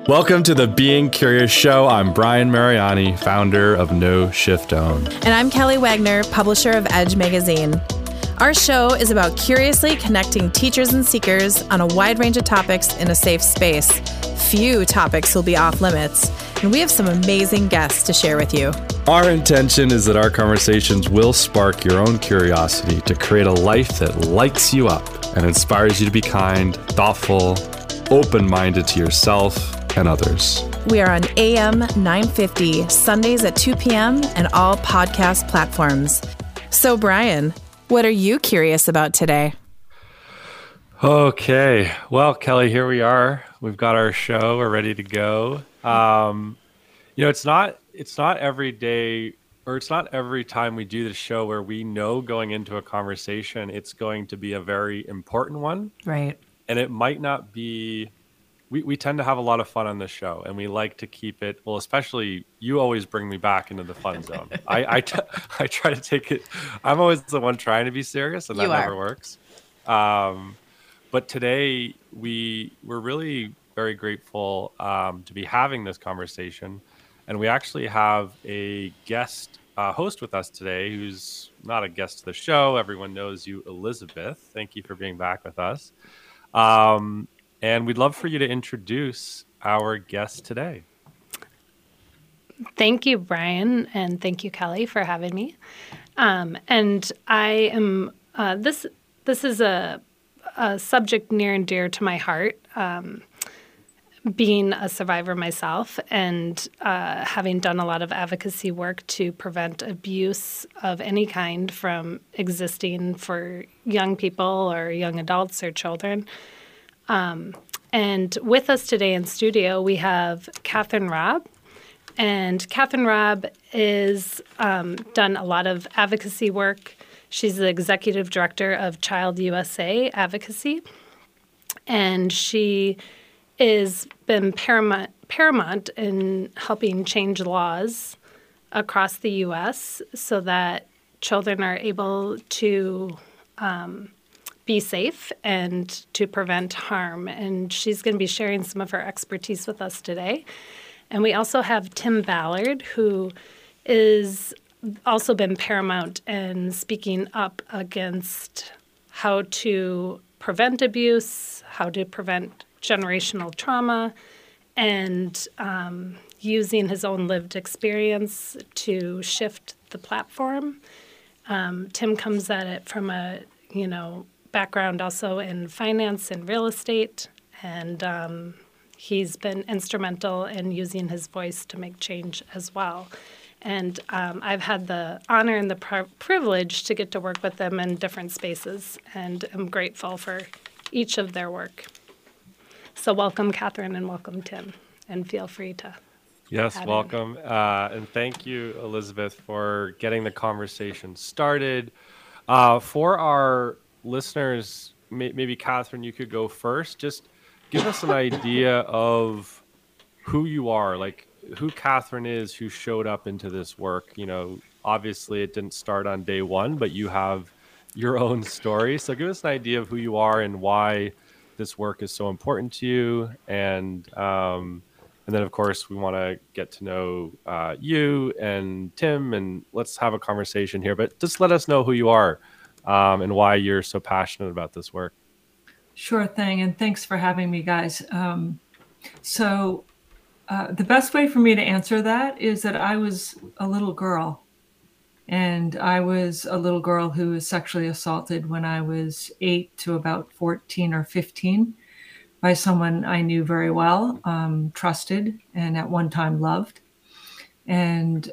Welcome to the Being Curious Show. I'm Brian Mariani, founder of No Shift Own. And I'm Kelly Wagner, publisher of Edge Magazine. Our show is about curiously connecting teachers and seekers on a wide range of topics in a safe space. Few topics will be off limits, and we have some amazing guests to share with you. Our intention is that our conversations will spark your own curiosity to create a life that lights you up and inspires you to be kind, thoughtful, open-minded to yourself and others. We are on AM 950, Sundays at 2 p.m. and all podcast platforms. So, Brian, what are you curious about today? Okay. Well, Kelly, here we are. We've got our show. We're ready to go. It's not every day, or it's not every time we do the show where we know going into a conversation it's going to be a very important one. Right. And it might not be. We tend to have a lot of fun on this show, and we like to keep it, well, especially you always bring me back into the fun zone. I try to take it. I'm always the one trying to be serious, and that never works. But today we're really very grateful to be having this conversation. And we actually have a guest host with us today who's not a guest to the show. Everyone knows you, Elizabeth. Thank you for being back with us. And we'd love for you to introduce our guest today. Thank you, Brian, and thank you, Kelly, for having me. And I am, this is a subject near and dear to my heart, being a survivor myself and having done a lot of advocacy work to prevent abuse of any kind from existing for young people or young adults or children. And with us today in studio, we have Catherine Rabb. And Catherine Rabb is done a lot of advocacy work. She's the executive director of Child USA Advocacy. And she has been paramount in helping change laws across the U.S. so that children are able to be safe and to prevent harm. And she's going to be sharing some of her expertise with us today. And we also have Tim Ballard, who is also been paramount in speaking up against how to prevent abuse, how to prevent generational trauma, and using his own lived experience to shift the platform. Tim comes at it from a, background also in finance and real estate, and he's been instrumental in using his voice to make change as well. And I've had the honor and the privilege to get to work with them in different spaces, and I'm grateful for each of their work. So welcome, Catherine, and welcome, Tim, and feel free to. Yes, welcome. And thank you, Elizabeth, for getting the conversation started. For our listeners, maybe Catherine, you could go first. Just give us an idea of who you are, like who Catherine is, who showed up into this work. Obviously it didn't start on day one, but you have your own story. So give us an idea of who you are and why this work is so important to you. And then, of course, we want to get to know you and Tim, and let's have a conversation here. But just let us know who you are and why you're so passionate about this work. Sure thing, and thanks for having me, guys. The best way for me to answer that is that I was a little girl, and I was a little girl who was sexually assaulted when I was 8 to about 14 or 15 by someone I knew very well, trusted, and at one time loved. And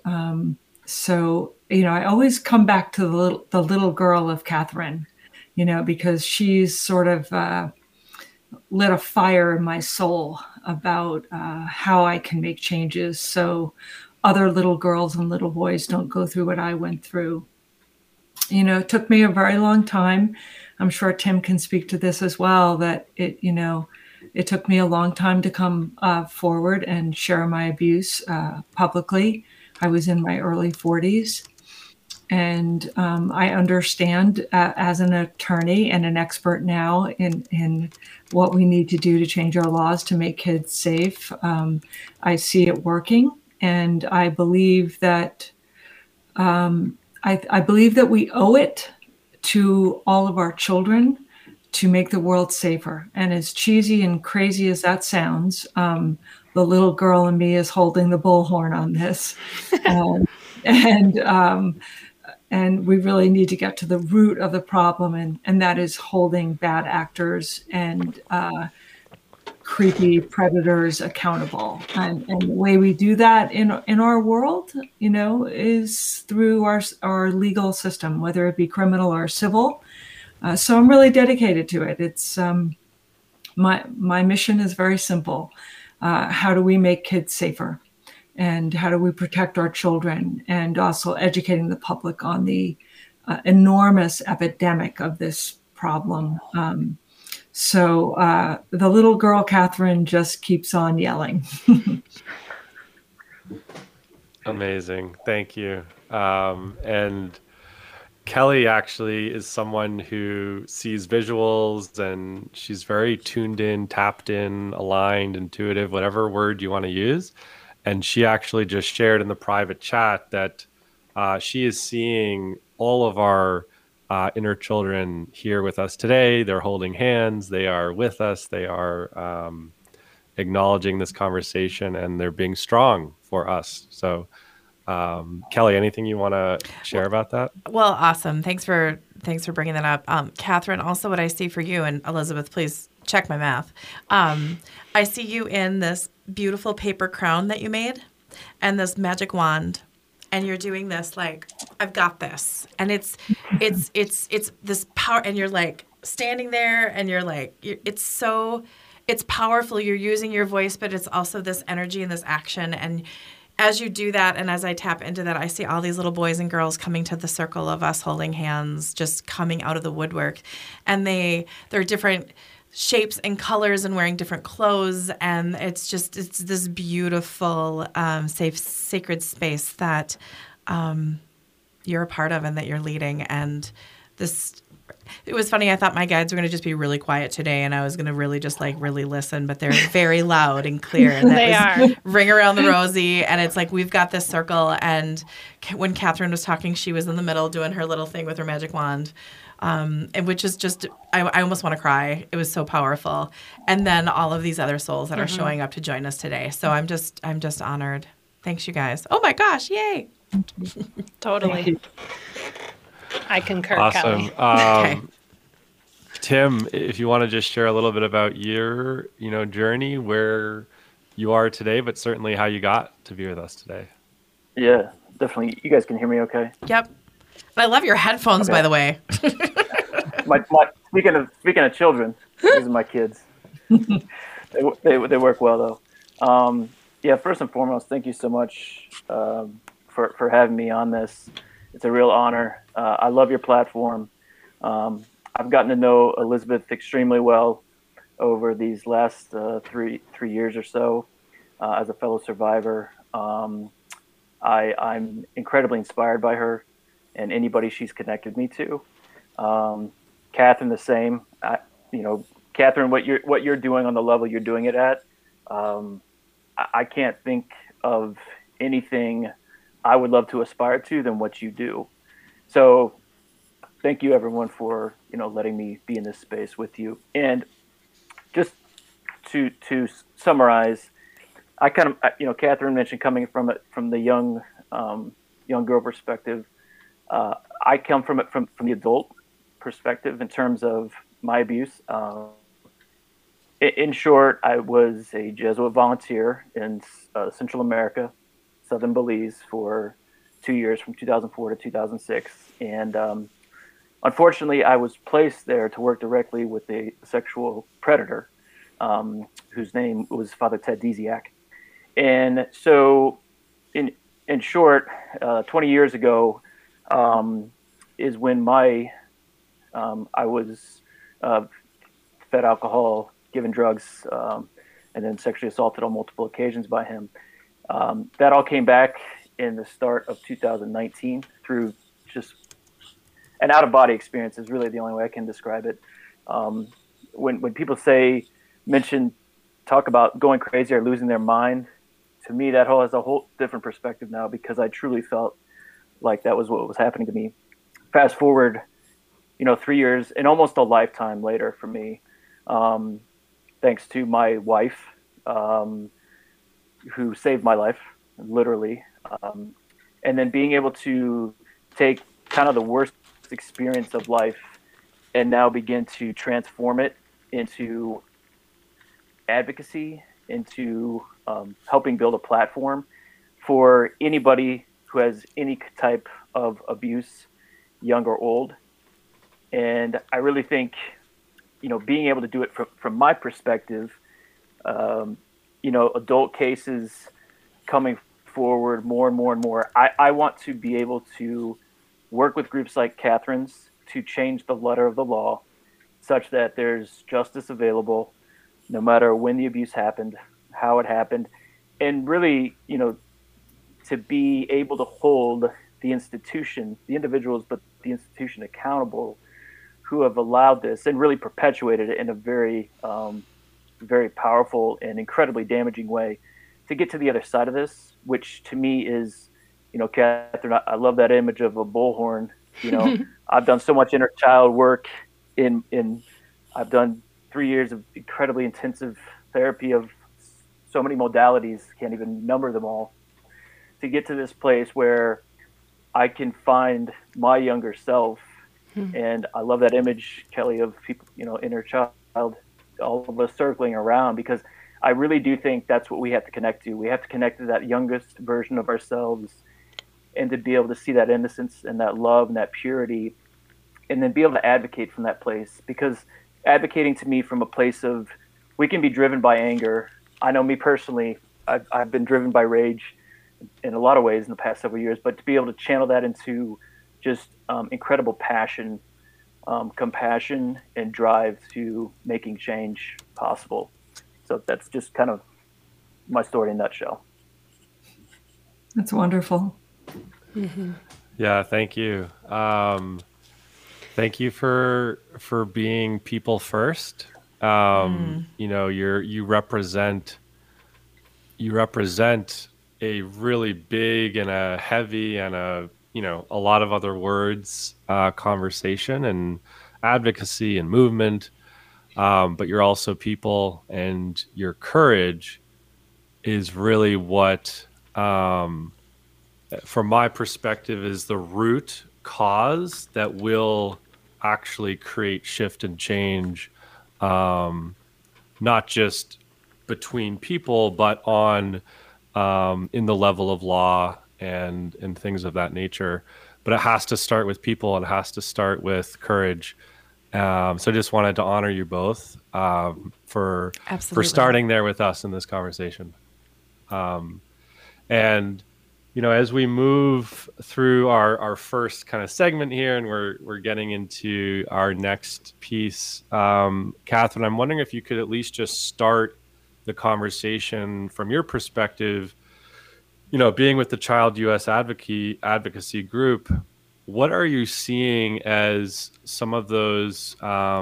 I always come back to the little girl of Catherine, because she's sort of lit a fire in my soul about how I can make changes so other little girls and little boys don't go through what I went through. It took me a very long time. I'm sure Tim can speak to this as well, that it took me a long time to come forward and share my abuse publicly. I was in my early 40s. And I understand as an attorney and an expert now in what we need to do to change our laws to make kids safe. I see it working, and I believe that I believe that we owe it to all of our children to make the world safer. And as cheesy and crazy as that sounds, the little girl in me is holding the bullhorn on this. And and we really need to get to the root of the problem, and that is holding bad actors and creepy predators accountable. And the way we do that in our world, is through our legal system, whether it be criminal or civil. So I'm really dedicated to it. It's my mission is very simple. How do we make kids safer? And how do we protect our children, and also educating the public on the enormous epidemic of this problem. So the little girl, Catherine, just keeps on yelling. Amazing. Thank you. And Kelly actually is someone who sees visuals, and she's very tuned in, tapped in, aligned, intuitive, whatever word you want to use. And she actually just shared in the private chat that she is seeing all of our inner children here with us today. They're holding hands. They are with us. They are acknowledging this conversation, and they're being strong for us. So, Kelly, anything you want to share about that? Well, awesome. Thanks for bringing that up. Catherine, also what I see for you, and Elizabeth, please check my math. I see you in this beautiful paper crown that you made and this magic wand, and you're doing this like, I've got this. And it's this power, and you're like standing there, and you're like, it's powerful. You're using your voice, but it's also this energy and this action. And as you do that, and as I tap into that, I see all these little boys and girls coming to the circle of us holding hands, just coming out of the woodwork. And they're different shapes and colors and wearing different clothes. And it's this beautiful, safe, sacred space that you're a part of and that you're leading. And it was funny. I thought my guides were going to just be really quiet today, and I was going to really just really listen, but they're very loud and clear. And that was Ring Around the Rosie. And it's like, we've got this circle. And when Catherine was talking, she was in the middle doing her little thing with her magic wand. And which is just, I almost want to cry. It was so powerful. And then all of these other souls that are showing up to join us today. So I'm just honored. Thanks, you guys. Oh my gosh. Yay. Totally. I concur, Awesome. Kelly. Okay. Tim, if you want to just share a little bit about your, journey, where you are today, but certainly how you got to be with us today. Yeah, definitely. You guys can hear me okay? Yep. And I love your headphones, by the way. Speaking of children, these are my kids. They work well though. Yeah, first and foremost, thank you so much for having me on this. It's a real honor. I love your platform. I've gotten to know Elizabeth extremely well over these last three years or so as a fellow survivor. I'm incredibly inspired by her and anybody she's connected me to. Catherine, the same. Catherine, what you're doing on the level you're doing it at, I can't think of anything I would love to aspire to than what you do. So thank you everyone for, letting me be in this space with you. And just to summarize, I kind of, Catherine mentioned coming from the young girl perspective. I come from it from the adult perspective in terms of my abuse. In short, I was a Jesuit volunteer in Central America, Southern Belize, for 2 years from 2004 to 2006. And unfortunately, I was placed there to work directly with a sexual predator whose name was Father Ted Desiak. And so in short, 20 years ago is when I was fed alcohol, given drugs, and then sexually assaulted on multiple occasions by him. That all came back in the start of 2019 through just an out-of-body experience is really the only way I can describe it. When people talk about going crazy or losing their mind, to me that has a whole different perspective now, because I truly felt like that was what was happening to me. Fast forward, 3 years and almost a lifetime later for me, thanks to my wife, who saved my life, literally. And then being able to take kind of the worst experience of life and now begin to transform it into advocacy, into helping build a platform for anybody who has any type of abuse, young or old. And I really think, being able to do it from my perspective, adult cases coming forward more and more and more. I want to be able to work with groups like Catherine's to change the letter of the law such that there's justice available no matter when the abuse happened, how it happened, and really, to be able to hold the institution, the individuals, but the institution accountable who have allowed this and really perpetuated it in a very, very powerful and incredibly damaging way to get to the other side of this, which to me is, Catherine, I love that image of a bullhorn. I've done so much inner child work I've done 3 years of incredibly intensive therapy of so many modalities, can't even number them all, to get to this place where I can find my younger self. And I love that image, Kelly, of people, inner child, all of us circling around, because I really do think that's what we have to connect to. We have to connect to that youngest version of ourselves, and to be able to see that innocence and that love and that purity, and then be able to advocate from that place. Because advocating to me from a place of, we can be driven by anger. I know me personally, I've been driven by rage in a lot of ways in the past several years, but to be able to channel that into just incredible passion, compassion, and drive to making change possible. So that's just kind of my story in a nutshell. That's wonderful. Mm-hmm. Yeah, thank you. Thank you for being people first. You represent a really big and a heavy and a lot of other words, conversation and advocacy and movement. But you're also people, and your courage is really what, from my perspective, is the root cause that will actually create shift and change, not just between people, but on in the level of law and things of that nature. But it has to start with people, and it has to start with courage. So I just wanted to honor you both for starting there with us in this conversation. And as we move through our first kind of segment here, and we're getting into our next piece, Catherine, I'm wondering if you could at least just start the conversation from your perspective. Being with the Child US Advocacy Group, what are you seeing as some of those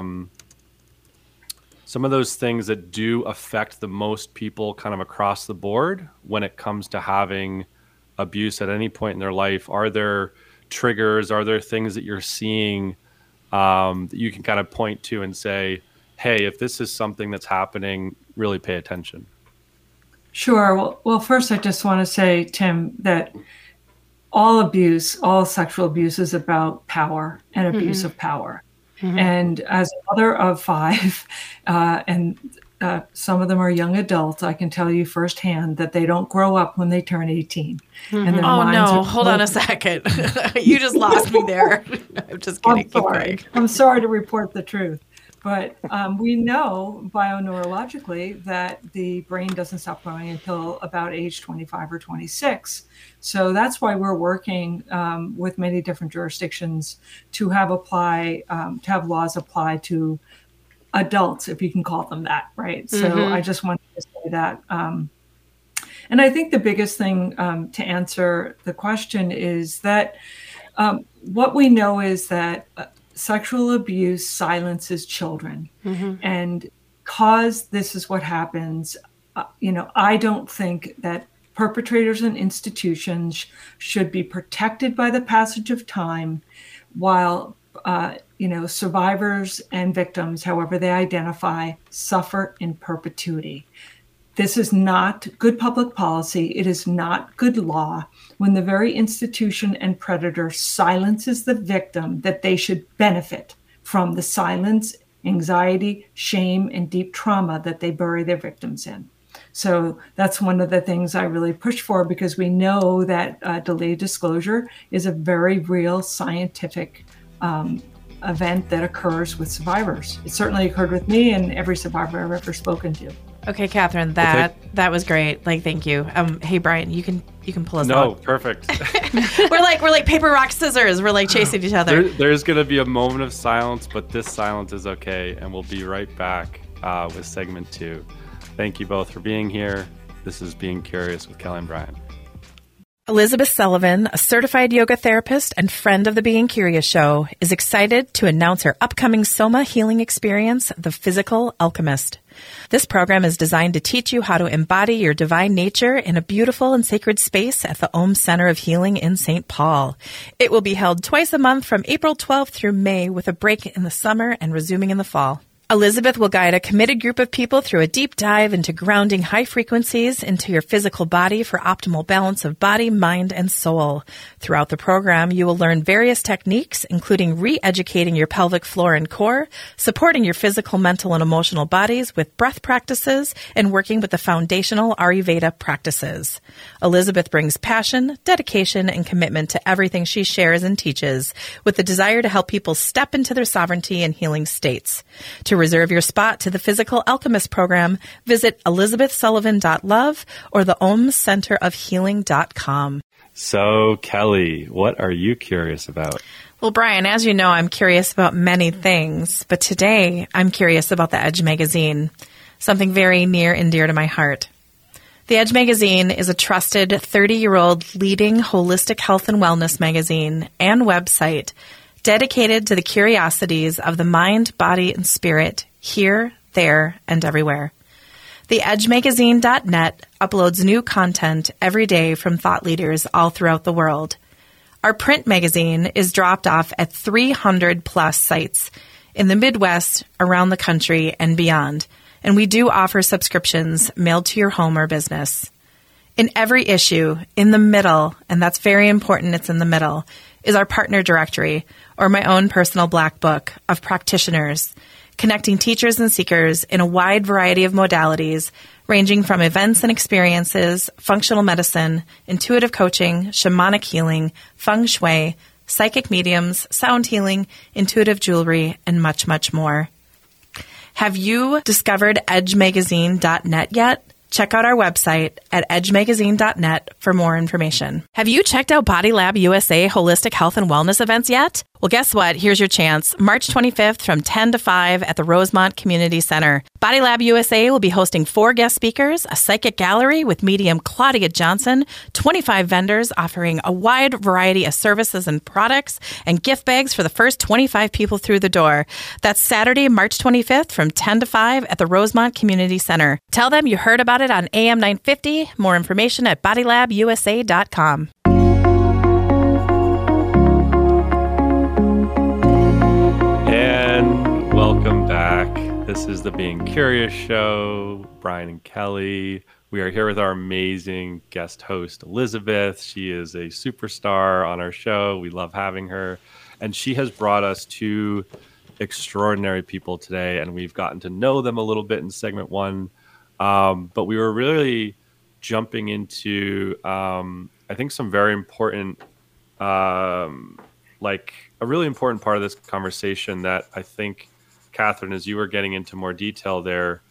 things that do affect the most people kind of across the board when it comes to having abuse at any point in their life? Are there triggers? Are there things that you're seeing that you can kind of point to and say, hey, if this is something that's happening, really pay attention? Sure. Well, first, I just want to say, Tim, that all sexual abuse is about power and abuse of power. Mm-hmm. And as a mother of 5, and some of them are young adults, I can tell you firsthand that they don't grow up when they turn 18. Mm-hmm. And their minds hold on a second. You just lost me there. I'm just kidding. I'm sorry to report the truth. But we know bioneurologically that the brain doesn't stop growing until about age 25 or 26. So that's why we're working with many different jurisdictions to have laws apply to adults, if you can call them that, right? Mm-hmm. So I just wanted to say that. And I think the biggest thing to answer the question is that What we know is that sexual abuse silences children. And because this is what happens, I don't think that perpetrators and institutions should be protected by the passage of time while, survivors and victims, however they identify, suffer in perpetuity. This is not good public policy. It is not good law when the very institution and predator silences the victim that they should benefit from the silence, anxiety, shame, and deep trauma that they bury their victims in. So that's one of the things I really push for, because we know that delayed disclosure is a very real scientific event that occurs with survivors. It certainly occurred with me and every survivor I've ever spoken to. Okay, Catherine, that was great. Thank you. Hey, Brian, you can pull us out. No, perfect. we're like paper, rock, scissors. We're like chasing each other. There's going to be a moment of silence, but this silence is okay, and we'll be right back with segment 2. Thank you both for being here. This is Being Curious with Kelly and Brian. Elizabeth Sullivan, a certified yoga therapist and friend of the Being Curious show, is excited to announce her upcoming Soma healing experience, The Physical Alchemist. This program is designed to teach you how to embody your divine nature in a beautiful and sacred space at the Om Center of Healing in St. Paul. It will be held twice a month from April 12th through May, with a break in the summer and resuming in the fall. Elizabeth will guide a committed group of people through a deep dive into grounding high frequencies into your physical body for optimal balance of body, mind, and soul. Throughout the program, you will learn various techniques, including re-educating your pelvic floor and core, supporting your physical, mental, and emotional bodies with breath practices, and working with the foundational Ayurveda practices. Elizabeth brings passion, dedication, and commitment to everything she shares and teaches, with the desire to help people step into their sovereignty and healing states. To reserve your spot to the Physical Alchemist program, visit elizabethsullivan.love or the omcenterofhealing.com. So, Kelly, what are you curious about? Well, Brian, as you know, I'm curious about many things, but today I'm curious about the Edge magazine, something very near and dear to my heart. The Edge magazine is a trusted 30-year-old leading holistic health and wellness magazine and website dedicated to the curiosities of the mind, body, and spirit, here, there, and everywhere. TheEdgeMagazine.net uploads new content every day from thought leaders all throughout the world. Our print magazine is dropped off at 300-plus sites in the Midwest, around the country, and beyond, and we do offer subscriptions mailed to your home or business. In every issue, in the middle, and that's very important, it's in the middle, is our partner directory, or my own personal black book of practitioners, connecting teachers and seekers in a wide variety of modalities, ranging from events and experiences, functional medicine, intuitive coaching, shamanic healing, feng shui, psychic mediums, sound healing, intuitive jewelry, and much, much more. Have you discovered EdgeMagazine.net yet? Check out our website at edgemagazine.net for more information. Have you checked out Body Lab USA holistic health and wellness events yet? Well, guess what? Here's your chance. March 25th from 10 to 5 at the Rosemont Community Center. Body Lab USA will be hosting 4 guest speakers, a psychic gallery with medium Claudia Johnson, 25 vendors offering a wide variety of services and products, and gift bags for the first 25 people through the door. That's Saturday, March 25th from 10 to 5 at the Rosemont Community Center. Tell them you heard about it on AM 950. More information at bodylabusa.com. And welcome back. This is the Being Curious show. Brian and Kelly. We are here with our amazing guest host, Elizabeth. She is a superstar on our show. We love having her. And she has brought us 2 extraordinary people today, and we've gotten to know them a little bit in segment 1. But we were really jumping into, I think, some very important, like a really important part of this conversation that I think, Catherine, as you were getting into more detail there,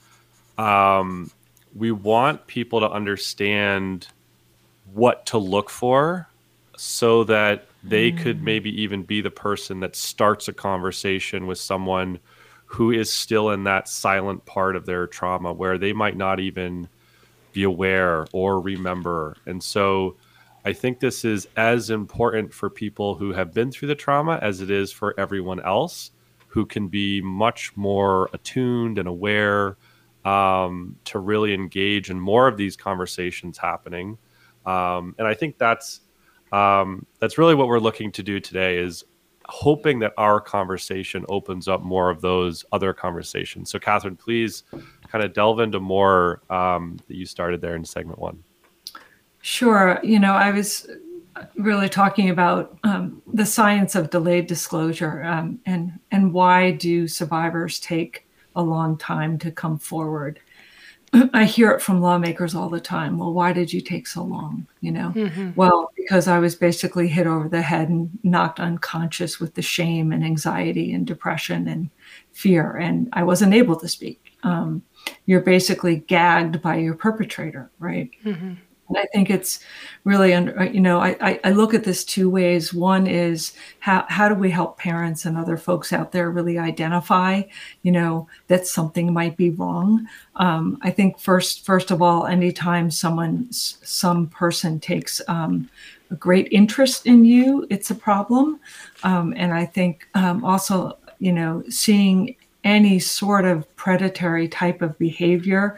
we want people to understand what to look for so that they could maybe even be the person that starts a conversation with someone who is still in that silent part of their trauma where they might not even be aware or remember. And so I think this is as important for people who have been through the trauma as it is for everyone else who can be much more attuned and aware to really engage in more of these conversations happening. And I think that's really what we're looking to do today, is hoping that our conversation opens up more of those other conversations. So Catherine, please kind of delve into more that you started there in segment 1. Sure. I was really talking about the science of delayed disclosure, and why do survivors take a long time to come forward. I hear it from lawmakers all the time. Well, why did you take so long? Well, because I was basically hit over the head and knocked unconscious with the shame and anxiety and depression and fear, and I wasn't able to speak. You're basically gagged by your perpetrator, right? And I think it's really, I look at this 2 ways. One is how do we help parents and other folks out there really identify, that something might be wrong. I think first of all, anytime some person takes a great interest in you, it's a problem. And I think also, seeing any sort of predatory type of behavior,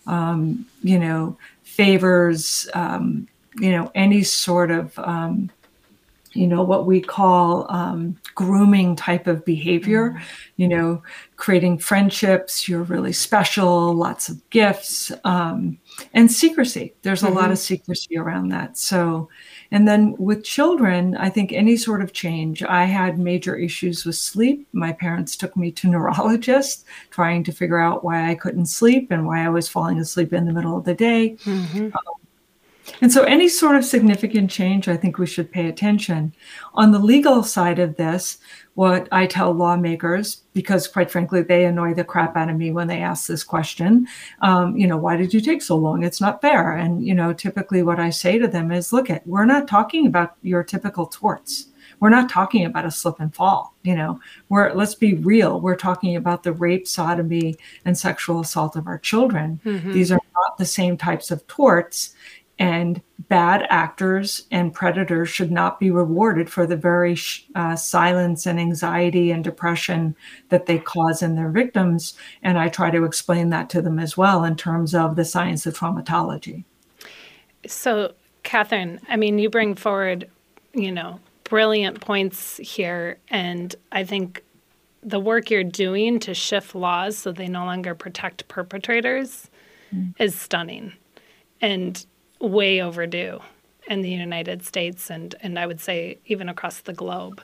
favors, any sort of, what we call grooming type of behavior, creating friendships, you're really special, lots of gifts, and secrecy. There's a lot of secrecy around that. So, and then with children, I think any sort of change, I had major issues with sleep. My parents took me to neurologists trying to figure out why I couldn't sleep and why I was falling asleep in the middle of the day. And so any sort of significant change, I think we should pay attention. On the legal side of this, what I tell lawmakers, because quite frankly, they annoy the crap out of me when they ask this question, why did you take so long? It's not fair. And, typically what I say to them is, we're not talking about your typical torts. We're not talking about a slip and fall. Let's be real. We're talking about the rape, sodomy, and sexual assault of our children. These are not the same types of torts. And bad actors and predators should not be rewarded for the very silence and anxiety and depression that they cause in their victims. And I try to explain that to them as well in terms of the science of traumatology. So, Catherine, you bring forward, brilliant points here. And I think the work you're doing to shift laws so they no longer protect perpetrators is stunning. And way overdue in the United States and I would say even across the globe.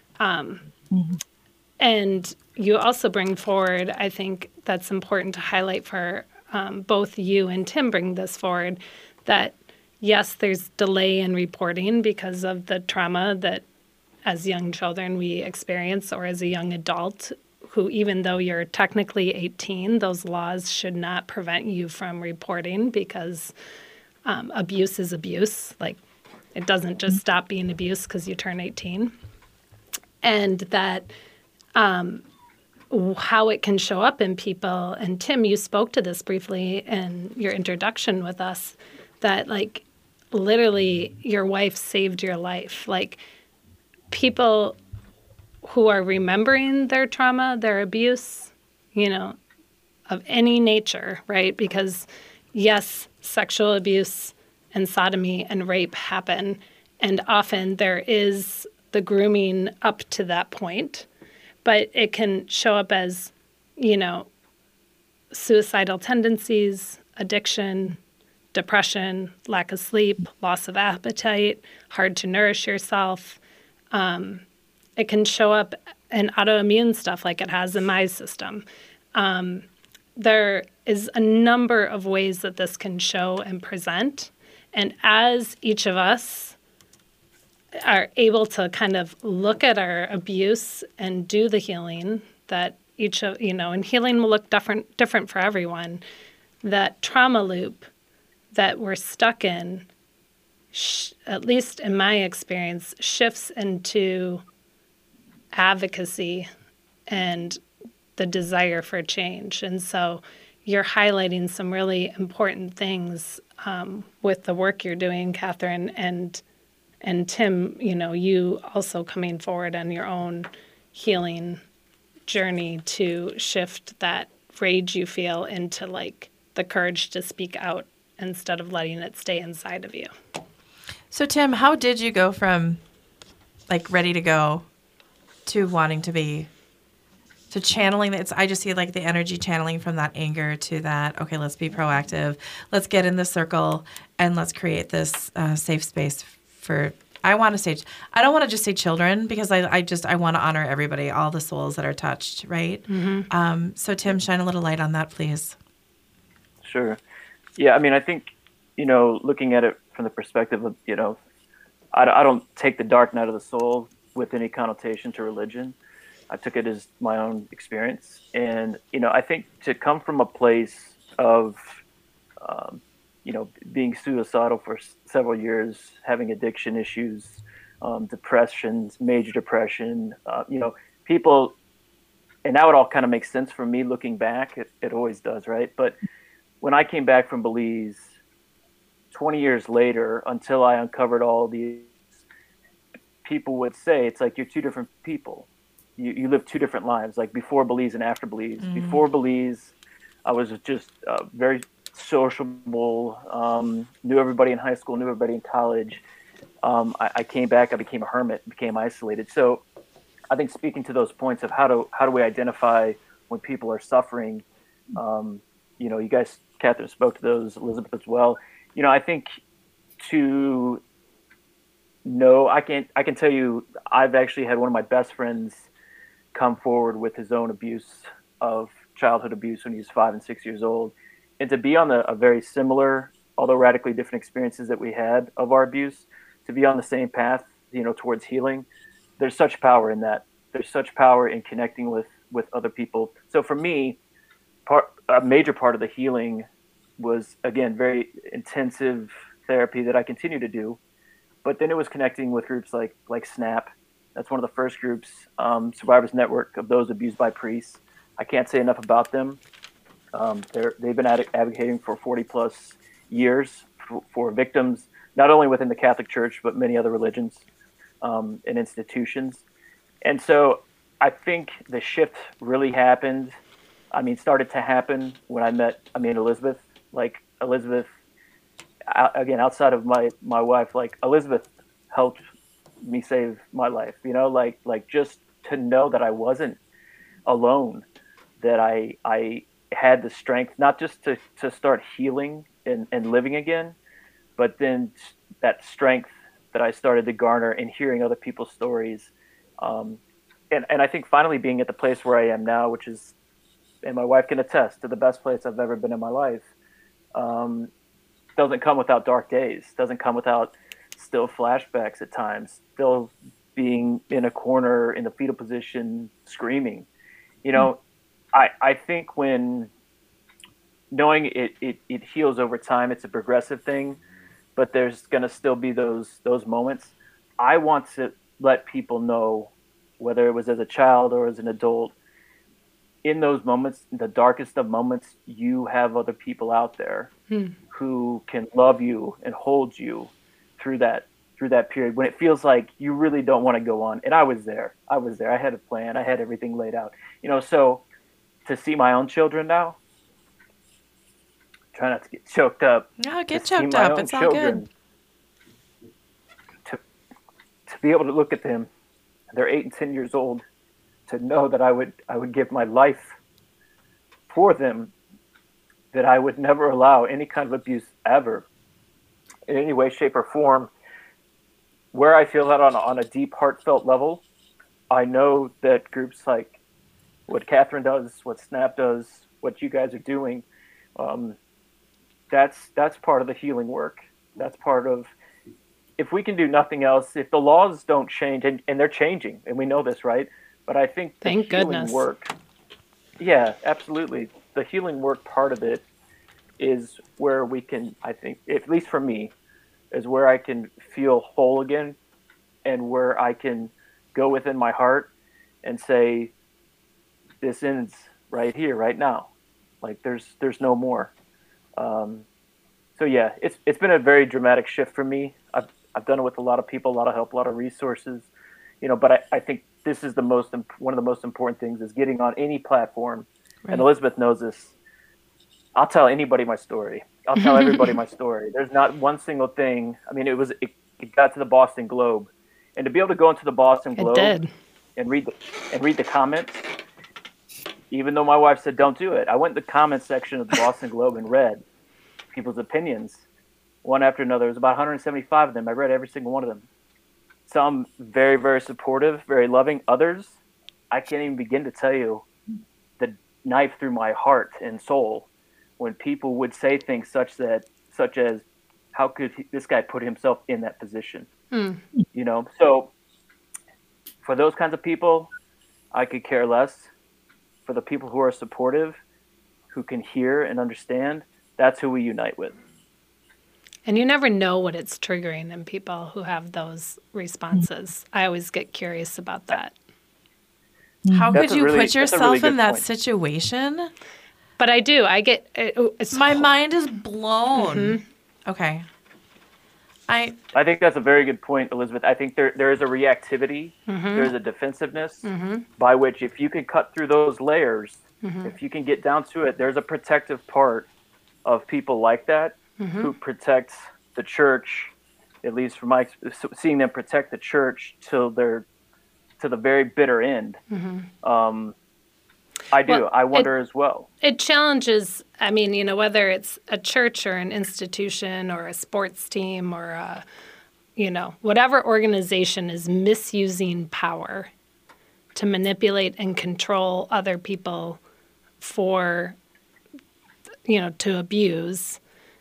And you also bring forward, I think that's important to highlight for both you and Tim bring this forward, that yes, there's delay in reporting because of the trauma that as young children we experience, or as a young adult who, even though you're technically 18, those laws should not prevent you from reporting, because abuse is abuse. It doesn't just stop being abuse because you turn 18. And that how it can show up in people. And Tim, you spoke to this briefly in your introduction with us, that literally your wife saved your life. People who are remembering their trauma, their abuse, of any nature, right? Because yes, sexual abuse and sodomy and rape happen, and often there is the grooming up to that point, but it can show up as, suicidal tendencies, addiction, depression, lack of sleep, loss of appetite, hard to nourish yourself. It can show up in autoimmune stuff like it has in my system. There is a number of ways that this can show and present. And as each of us are able to kind of look at our abuse and do the healing that and healing will look different for everyone, that trauma loop that we're stuck in, at least in my experience, shifts into advocacy and the desire for change. And so, you're highlighting some really important things with the work you're doing, Catherine, and Tim, you also coming forward on your own healing journey to shift that rage you feel into like the courage to speak out instead of letting it stay inside of you. So Tim, how did you go from like ready to go to wanting to channeling it? I just see like the energy channeling from that anger to that, okay, let's be proactive. Let's get in the circle and let's create this safe space for, I don't want to just say children, because I want to honor everybody, all the souls that are touched, right? Mm-hmm. So Tim, shine a little light on that, please. Sure. Yeah, I mean, I think, looking at it from the perspective of, I don't take the dark night of the soul with any connotation to religion. I took it as my own experience. And, I think to come from a place of, being suicidal for several years, having addiction issues, depressions, major depression, people, and that would all kind of make sense for me looking back. It always does, right? But when I came back from Belize 20 years later, until I uncovered all these, people would say, it's like, you're two different people. You live two different lives, like before Belize and after Belize. Mm. Before Belize, I was just very sociable, knew everybody in high school, knew everybody in college. I came back, I became a hermit, became isolated. So I think speaking to those points of how do we identify when people are suffering, you guys, Catherine spoke to those, Elizabeth as well. I think to know, I can tell you, I've actually had one of my best friends come forward with his own childhood abuse when he was 5 and 6 years old. And to be on a very similar, although radically different experiences that we had of our abuse, to be on the same path, towards healing, there's such power in that. There's such power in connecting with other people. So for me, a major part of the healing was, again, very intensive therapy that I continue to do. But then it was connecting with groups like SNAP. That's one of the first groups, Survivors Network of those abused by priests. I can't say enough about them. They've been advocating for 40 plus years for victims, not only within the Catholic Church, but many other religions and institutions. And so I think the shift really started to happen when I met Elizabeth. Like Elizabeth, again, outside of my wife, like Elizabeth helped me save my life, like just to know that I wasn't alone, that I had the strength, not just to start healing and living again, but then that strength that I started to garner in hearing other people's stories. And I think finally being at the place where I am now, which is, and my wife can attest, to the best place I've ever been in my life, doesn't come without dark days, doesn't come without still flashbacks at times, still being in a corner in the fetal position, screaming. I think when knowing it heals over time, it's a progressive thing, but there's going to still be those moments. I want to let people know, whether it was as a child or as an adult, in those moments, the darkest of moments, you have other people out there who can love you and hold you through that period when it feels like you really don't want to go on. And I was there. I had a plan. I had everything laid out. So to see my own children now, try not to get choked up. No, get choked up. It's all good. To be able to look at them, they're 8 and 10 years old, to know that I would give my life for them, that I would never allow any kind of abuse ever, in any way, shape, or form. Where I feel that on a deep, heartfelt level, I know that groups like what Catherine does, what SNAP does, what you guys are doing, that's part of the healing work. That's part of, if we can do nothing else, if the laws don't change, and they're changing, and we know this, right? But I think the Thank healing goodness. work, yeah, absolutely. The healing work part of it is where we can, I think, at least for me, is where I can feel whole again, and where I can go within my heart and say, this ends right here, right now. Like there's no more. So yeah, it's been a very dramatic shift for me. I've done it with a lot of people, a lot of help, a lot of resources, but I think this is one of the most important things is getting on any platform. Right. And Elizabeth knows this. I'll tell anybody my story. I'll tell everybody my story. There's not one single thing. I mean, it got to the Boston Globe, and to be able to go into the Boston Globe and read the comments, even though my wife said don't do it, I went in the comment section of the Boston Globe and read people's opinions one after another. It was about 175 of them. I read every single one of them. Some very, very supportive, very loving. Others, I can't even begin to tell you the knife through my heart and soul when people would say things such as, how could this guy put himself in that position? So for those kinds of people, I could care less. For the people who are supportive, who can hear and understand, that's who we unite with. And you never know what it's triggering in people who have those responses. I always get curious about that. How could you put yourself in that situation? But I do. I get my mind is blown. Mm-hmm. Okay. I think that's a very good point, Elizabeth. I think there is a reactivity, there's a defensiveness by which if you can cut through those layers, if you can get down to it, there's a protective part of people like that who protects the church, at least from my seeing them protect the church to the very bitter end. I wonder as well. It challenges, whether it's a church or an institution or a sports team or, whatever organization is misusing power to manipulate and control other people for, to abuse.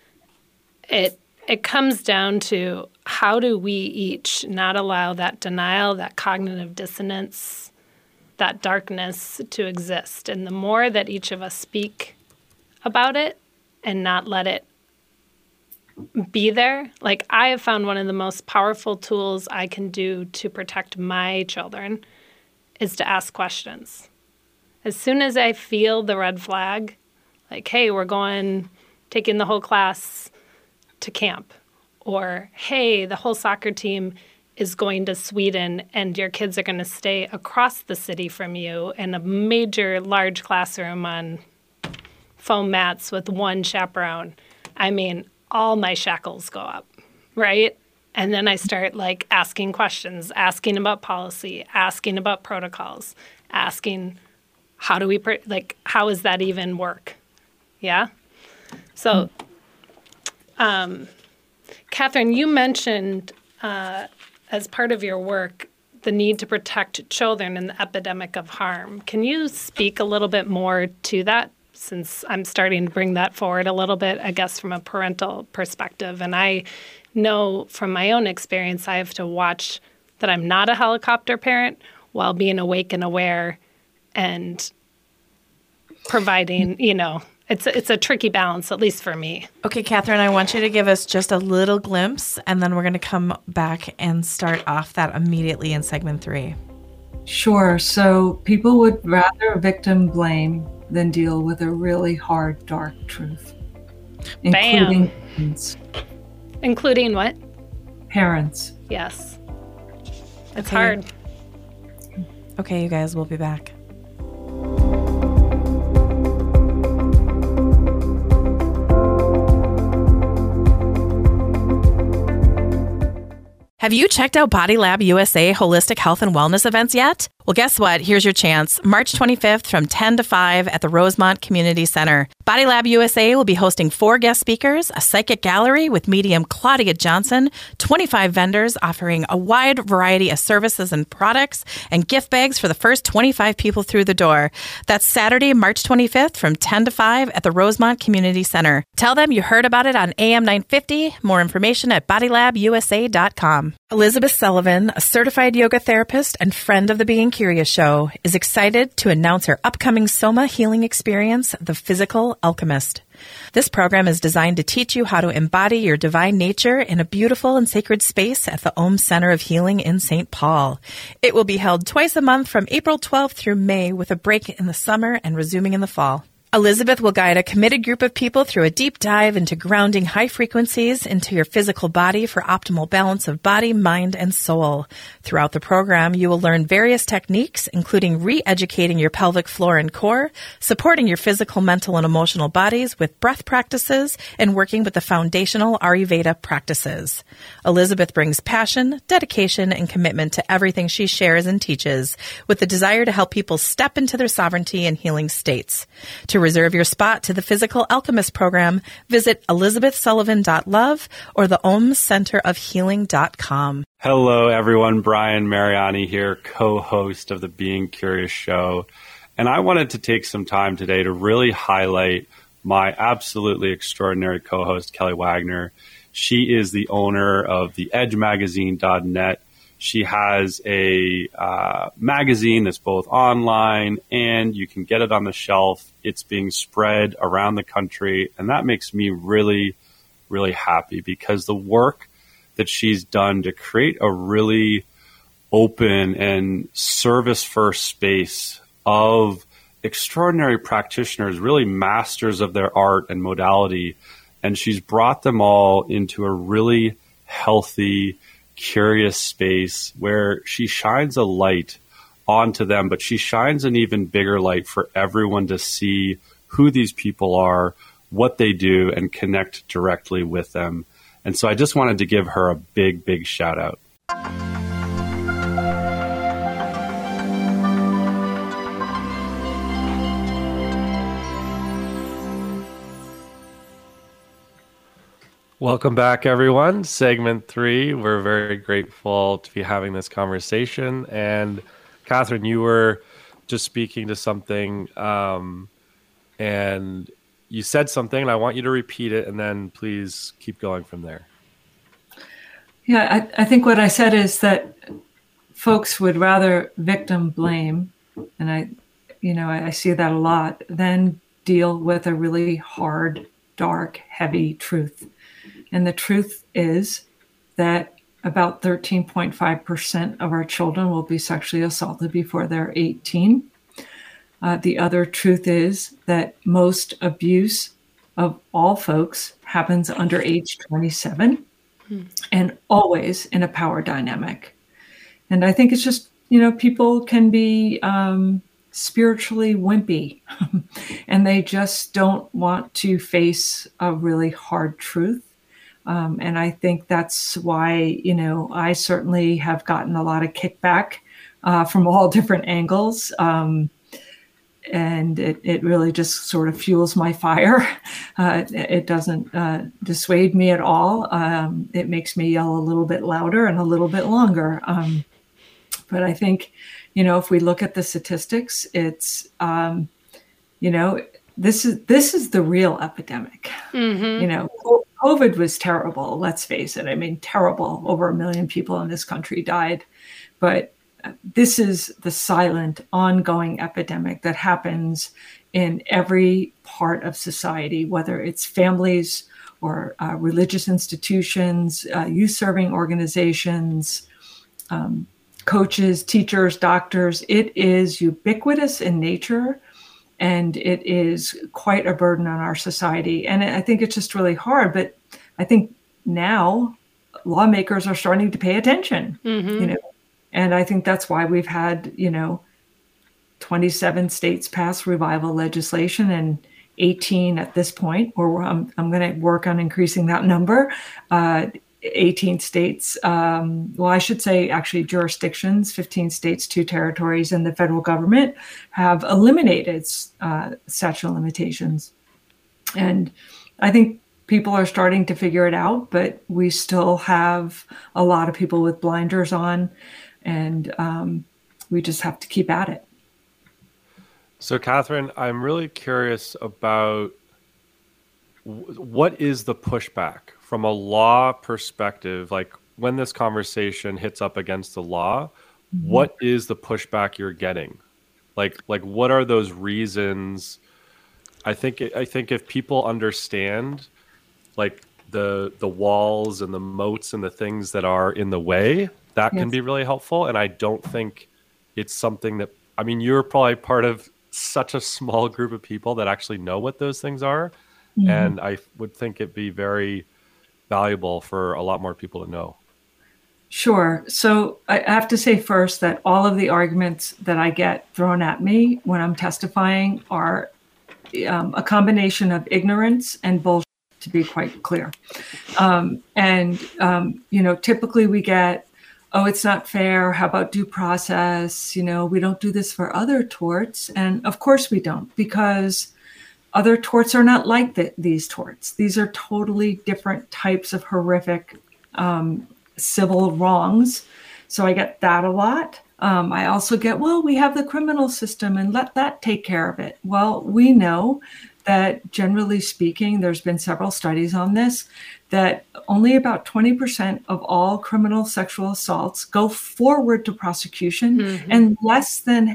It comes down to how do we each not allow that denial, that cognitive dissonance, that darkness to exist. And the more that each of us speak about it and not let it be there, like I have found one of the most powerful tools I can do to protect my children is to ask questions. As soon as I feel the red flag, like, hey, taking the whole class to camp, or hey, the whole soccer team is going to Sweden and your kids are going to stay across the city from you in a large classroom on foam mats with one chaperone. All my shackles go up, right? And then I start asking questions, asking about policy, asking about protocols, asking how does that even work? Yeah? So, Catherine, you mentioned as part of your work, the need to protect children in the epidemic of harm. Can you speak a little bit more to that, since I'm starting to bring that forward a little bit, I guess, from a parental perspective? And I know from my own experience, I have to watch that I'm not a helicopter parent while being awake and aware and providing, It's a tricky balance, at least for me. Okay, Catherine, I want you to give us just a little glimpse, and then we're going to come back and start off that immediately in segment 3. Sure. So people would rather victim blame than deal with a really hard, dark truth. Including parents. Including what? Parents. Yes. It's hard. Okay, you guys, we'll be back. Have you checked out Body Lab USA holistic health and wellness events yet? Well, guess what? Here's your chance. March 25th from 10 to 5 at the Rosemont Community Center. Body Lab USA will be hosting 4 guest speakers, a psychic gallery with medium Claudia Johnson, 25 vendors offering a wide variety of services and products, and gift bags for the first 25 people through the door. That's Saturday, March 25th from 10 to 5 at the Rosemont Community Center. Tell them you heard about it on AM 950. More information at bodylabusa.com. Elizabeth Sullivan, a certified yoga therapist and friend of the Being Curious Show, is excited to announce her upcoming Soma healing experience, The Physical Alchemist. This program is designed to teach you how to embody your divine nature in a beautiful and sacred space at the Om Center of Healing in St. Paul. It will be held twice a month from April 12th through May, with a break in the summer and resuming in the fall. Elizabeth will guide a committed group of people through a deep dive into grounding high frequencies into your physical body for optimal balance of body, mind, and soul. Throughout the program, you will learn various techniques, including re-educating your pelvic floor and core, supporting your physical, mental, and emotional bodies with breath practices, and working with the foundational Ayurveda practices. Elizabeth brings passion, dedication, and commitment to everything she shares and teaches, with the desire to help people step into their sovereignty and healing states. To reserve your spot to the Physical Alchemist program, visit elizabethsullivan.love or the omcenterofhealing.com. Hello, everyone. Brian Mariani here, co-host of the Being Curious show. And I wanted to take some time today to really highlight my absolutely extraordinary co-host, Kelly Wagner. She is the owner of the edgemagazine.net. She has a magazine that's both online and you can get it on the shelf. It's being spread around the country. And that makes me really, really happy because the work that she's done to create a really open and service-first space of extraordinary practitioners, really masters of their art and modality. And she's brought them all into a really healthy, curious space where she shines a light onto them, but she shines an even bigger light for everyone to see who these people are, what they do, and connect directly with them. And so I just wanted to give her a big, big shout out. Welcome back, everyone. Segment 3. We're very grateful to be having this conversation. And Catherine, you were just speaking to something, and you said something, and I want you to repeat it, and then please keep going from there. Yeah, I think what I said is that folks would rather victim blame, and I see that a lot, than deal with a really hard, dark, heavy truth. And the truth is that about 13.5% of our children will be sexually assaulted before they're 18. The other truth is that most abuse of all folks happens under age 27 and always in a power dynamic. And I think it's just, people can be spiritually wimpy and they just don't want to face a really hard truth. And I think that's why, I certainly have gotten a lot of kickback from all different angles. And it really just sort of fuels my fire. It doesn't dissuade me at all. It makes me yell a little bit louder and a little bit longer. But I think, if we look at the statistics, it's, this is the real epidemic. Mm-hmm. COVID was terrible. Let's face it. I mean, terrible. Over 1 million people in this country died. But this is the silent, ongoing epidemic that happens in every part of society, whether it's families or religious institutions, youth-serving organizations, coaches, teachers, doctors. It is ubiquitous in nature. And it is quite a burden on our society. And I think it's just really hard. But I think now lawmakers are starting to pay attention, And I think that's why we've had, 27 states pass revival legislation and 18 at this point, or I'm going to work on increasing that number. 18 states, I should say actually jurisdictions, 15 states, 2 territories, and the federal government have eliminated statute of limitations. And I think people are starting to figure it out, but we still have a lot of people with blinders on, and we just have to keep at it. So, Catherine, I'm really curious about what is the pushback from a law perspective? Like when this conversation hits up against the law, what is the pushback you're getting? Like what are those reasons? I think if people understand like the walls and the moats and the things that are in the way, that can be really helpful. And I don't think it's something that, you're probably part of such a small group of people that actually know what those things are. And I would think it'd be very valuable for a lot more people to know. Sure. So I have to say first that all of the arguments that I get thrown at me when I'm testifying are a combination of ignorance and bullshit, to be quite clear. Typically we get, oh, it's not fair. How about due process? We don't do this for other torts. And of course we don't, because other torts are not like these torts. These are totally different types of horrific civil wrongs. So I get that a lot. I also get, well, we have the criminal system and let that take care of it. Well, we know that generally speaking, there's been several studies on this, that only about 20% of all criminal sexual assaults go forward to prosecution, and less than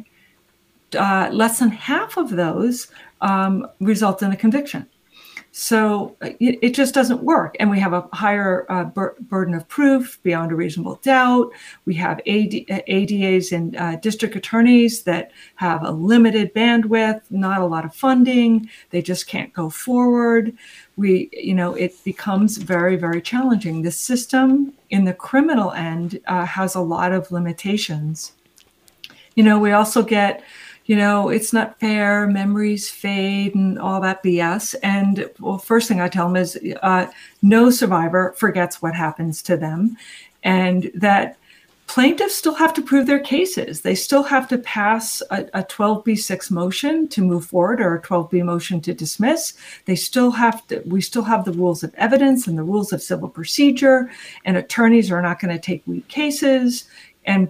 half of those result in a conviction. So it just doesn't work. And we have a higher burden of proof beyond a reasonable doubt. We have ADAs and district attorneys that have a limited bandwidth, not a lot of funding. They just can't go forward. It becomes very, very challenging. The system in the criminal end has a lot of limitations. We also get, it's not fair, memories fade, and all that BS. And first thing I tell them is no survivor forgets what happens to them, and that plaintiffs still have to prove their cases. They still have to pass a 12B6 motion to move forward, or a 12B motion to dismiss. We still have the rules of evidence and the rules of civil procedure, and attorneys are not going to take weak cases, and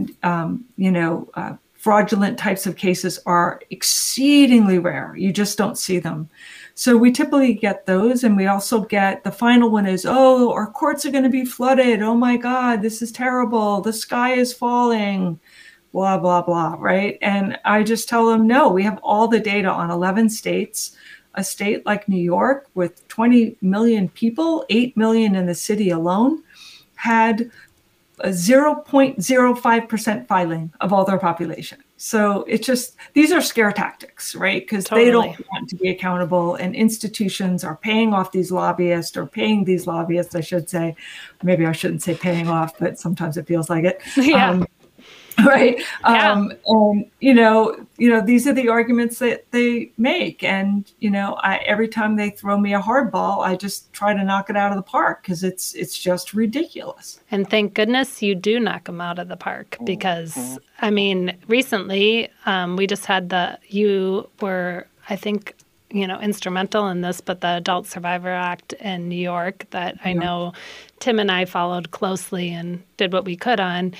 fraudulent types of cases are exceedingly rare. You just don't see them. So we typically get those. And we also get, the final one is, oh, our courts are going to be flooded. Oh my God, this is terrible. The sky is falling, blah, blah, blah, right? And I just tell them, no, we have all the data on 11 states. A state like New York with 20 million people, 8 million in the city alone, had a 0.05% filing of all their population. So it's just, these are scare tactics, right? Because They don't want to be accountable, and institutions are paying off these lobbyists, or paying these lobbyists, I should say. Maybe I shouldn't say paying off, but sometimes it feels like it. Yeah. Right. Yeah. These are the arguments that they make. And, every time they throw me a hardball, I just try to knock it out of the park, because it's just ridiculous. And thank goodness you do knock them out of the park, because, recently we just had you were, I think, instrumental in this, but the Adult Survivor Act in New York that I know Tim and I followed closely and did what we could on.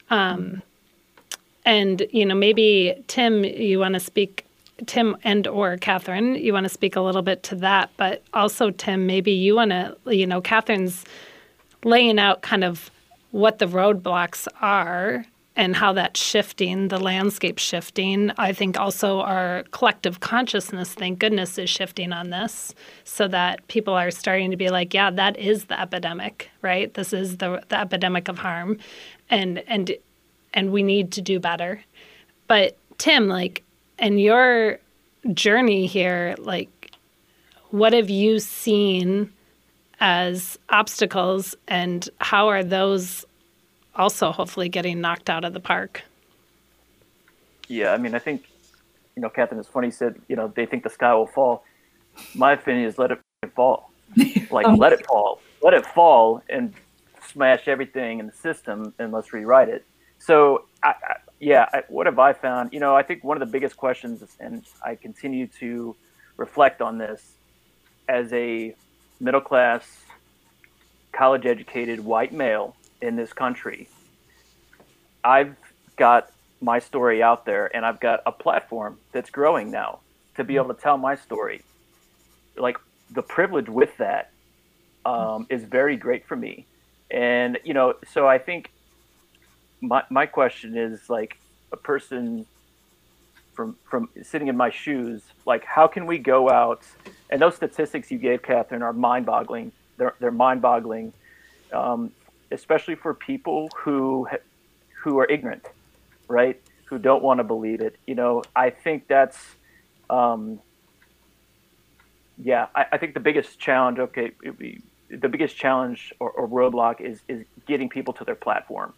And, maybe Tim, you want to speak, Tim and or Catherine, you want to speak a little bit to that. But also, Tim, maybe you want to, Catherine's laying out kind of what the roadblocks are and how that's shifting, the landscape shifting. I think also our collective consciousness, thank goodness, is shifting on this, so that people are starting to be like, yeah, that is the epidemic, right? This is the epidemic of harm. And we need to do better. But Tim, in your journey here, what have you seen as obstacles, and how are those also hopefully getting knocked out of the park? Yeah, I think, Catherine, it's funny you said, they think the sky will fall. My opinion is let it fall. Let it fall. Let it fall and smash everything in the system, and let's rewrite it. So, what have I found? I think one of the biggest questions, and I continue to reflect on this as a middle-class, college-educated white male in this country, I've got my story out there, and I've got a platform that's growing now to be able to tell my story. The privilege with that is very great for me. And, so I think my question is, a person from sitting in my shoes, how can we go out, and those statistics you gave, Catherine, are mind-boggling. They're mind-boggling, especially for people who are ignorant, right? who don't want to believe it. I think that's, I think the biggest challenge, the biggest challenge or roadblock is getting people to their platform.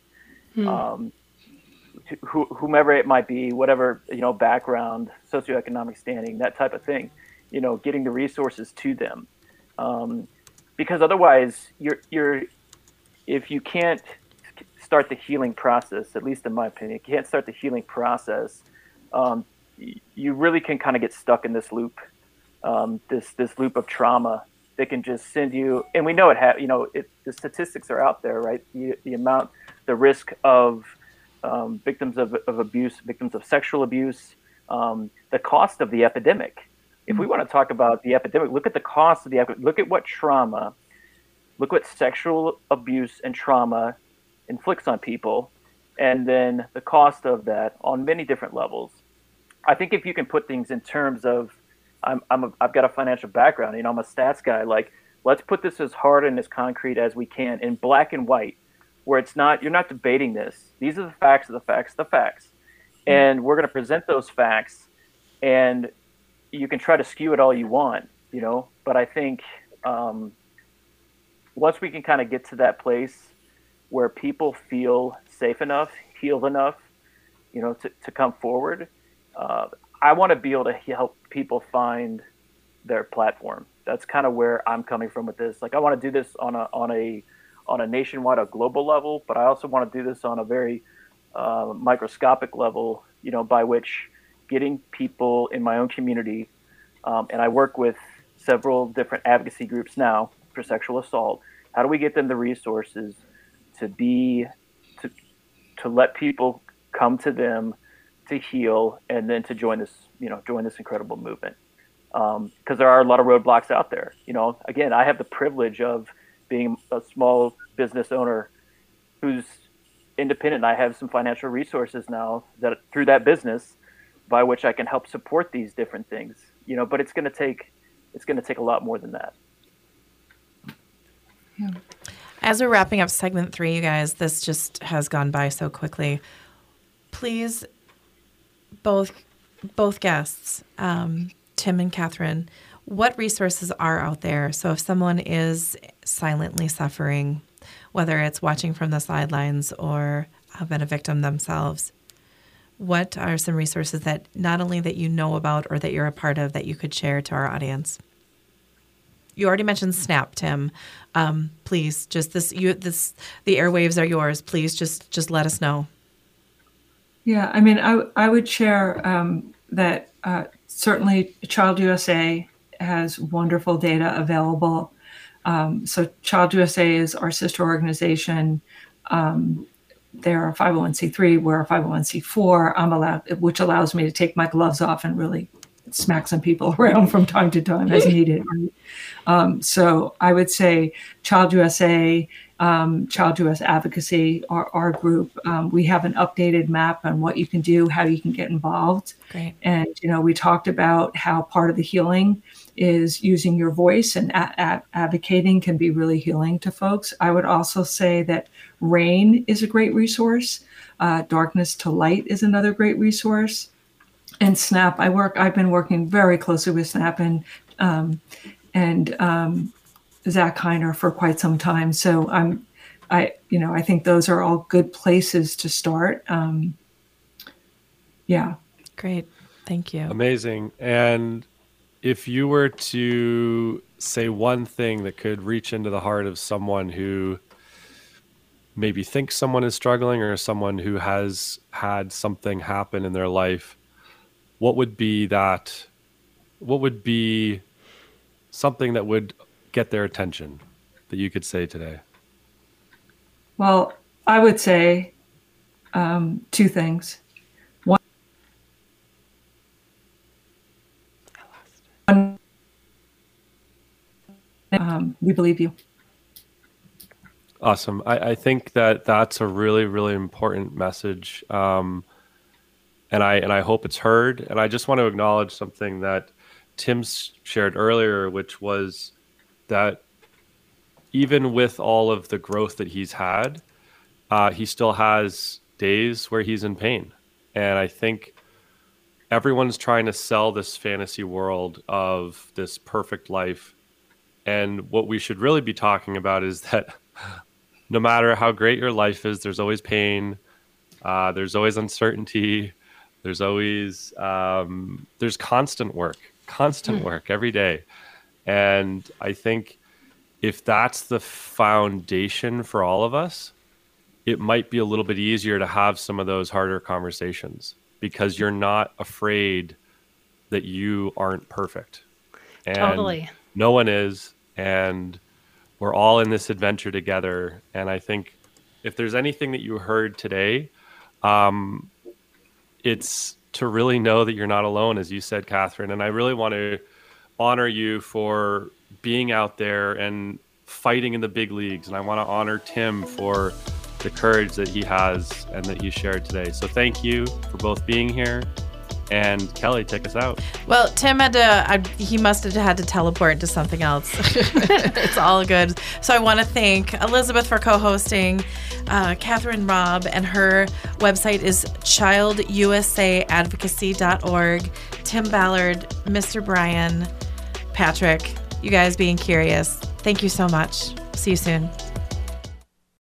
Whomever it might be, whatever, background, socioeconomic standing, that type of thing, getting the resources to them. Because otherwise if you can't start the healing process, at least in my opinion, you can't start the healing process, you really can kind of get stuck in this loop, this loop of trauma that can just send you, and we know the statistics are out there, right? The risk of victims of abuse, victims of sexual abuse, the cost of the epidemic. If we want to talk about the epidemic, look at the cost of the epidemic. Look at what sexual abuse and trauma inflicts on people, and then the cost of that on many different levels. I think if you can put things in terms of, I've got a financial background, I'm a stats guy. Like, let's put this as hard and as concrete as we can in black and white, where you're not debating this. These are the facts of the facts, and we're going to present those facts, and you can try to skew it all you want, But I think once we can kind of get to that place where people feel safe enough, healed enough, to come forward, I want to be able to help people find their platform. That's kind of where I'm coming from with this. Like, I want to do this on a nationwide, a global level, but I also want to do this on a very microscopic level, by which getting people in my own community, and I work with several different advocacy groups now for sexual assault. How do we get them the resources to let people come to them to heal, and then to join this incredible movement? Because there are a lot of roadblocks out there. Again, I have the privilege of being a small business owner who's independent. I have some financial resources now that through that business by which I can help support these different things, but it's going to take a lot more than that. Yeah. As we're wrapping up segment 3, you guys, this just has gone by so quickly. Please, both guests, Tim and Catherine, what resources are out there? So if someone is silently suffering, whether it's watching from the sidelines or have been a victim themselves, what are some resources that not only that you know about or that you're a part of that you could share to our audience? You already mentioned Snap, Tim. Please, just the airwaves are yours. Please, just let us know. Yeah, I mean, I would share that certainly Child USA has wonderful data available. So Child USA is our sister organization. They're a 501c3. We're a 501c4. Which allows me to take my gloves off and really smack some people around from time to time as needed. So I would say Child USA, Child US Advocacy, our group, we have an updated map on what you can do, how you can get involved. Great. And, we talked about how part of the healing is using your voice, and advocating can be really healing to folks. I would also say that RAIN is a great resource. Darkness to Light is another great resource. And Snap, I've been working very closely with Snap and Zach Heiner for quite some time. So I think those are all good places to start. Yeah. Great. Thank you. Amazing. And if you were to say one thing that could reach into the heart of someone who maybe thinks someone is struggling, or someone who has had something happen in their life, what would be that? What would be something that would get their attention that you could say today? Well, I would say 2 things. One, we believe you. Awesome. I think that's a really, really important message. And I hope it's heard. And I just want to acknowledge something that Tim shared earlier, which was that even with all of the growth that he's had, he still has days where he's in pain. And I think everyone's trying to sell this fantasy world of this perfect life. And what we should really be talking about is that no matter how great your life is, there's always pain. There's always uncertainty. There's always, there's constant work every day. And I think if that's the foundation for all of us, it might be a little bit easier to have some of those harder conversations because you're not afraid that you aren't perfect. And Totally. no one is. And we're all in this adventure together. And I think if there's anything that you heard today, it's to really know that you're not alone, as you said, Catherine. And I really want to honor you for being out there and fighting in the big leagues. And I want to honor Tim for the courage that he has and that you shared today. So thank you for both being here. And Kelly, take us out. Well, Tim he must have had to teleport to something else. It's all good. So I want to thank Elizabeth for co-hosting, Catherine Raab, and her website is childusaadvocacy.org, Tim Ballard, Mr. Brian, Patrick, you guys being curious. Thank you so much. See you soon.